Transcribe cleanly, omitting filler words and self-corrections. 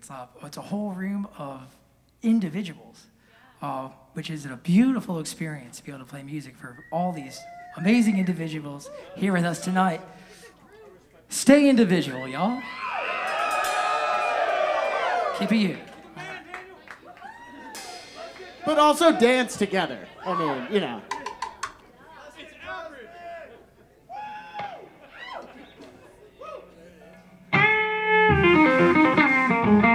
It's a whole room of individuals, which is a beautiful experience to be able to play music for all these amazing individuals here with us tonight. Stay individual, y'all. Keep it you. But also dance together. I mean, you know.